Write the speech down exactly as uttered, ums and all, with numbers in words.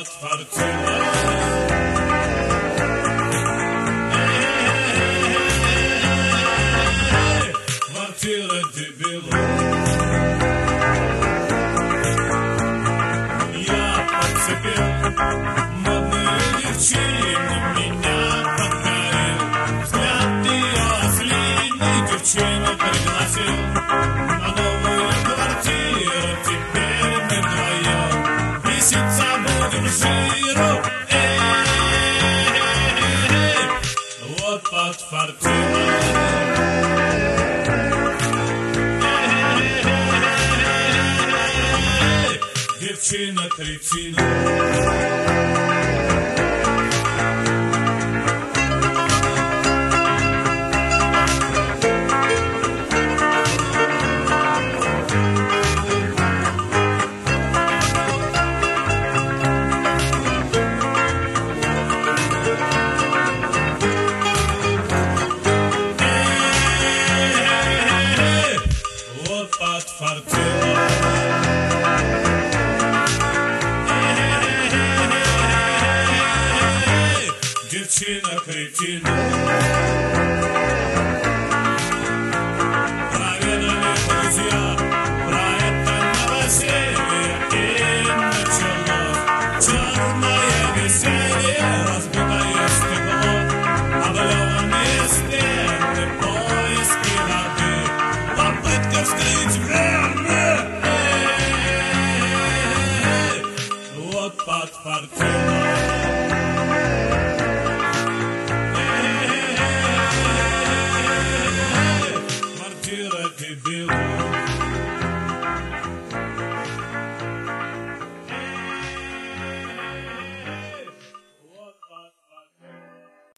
подфартило. Квартира дебила. Я подцепил модные девчины, меня покорил взгляд ее ослиный, девчину пригласил на новую квартиру. Теперь мы вдвоем виситься будем жиру. Эй, вот подфартило. Девчина-кретина. Вот подфартило. Девчина-кретина. Проведали друзья про это новоселье, и началось черное веселье. Разбитое стекло, облеванные стены, поиски воды, попытка вскрыть вены. Вот подфартило.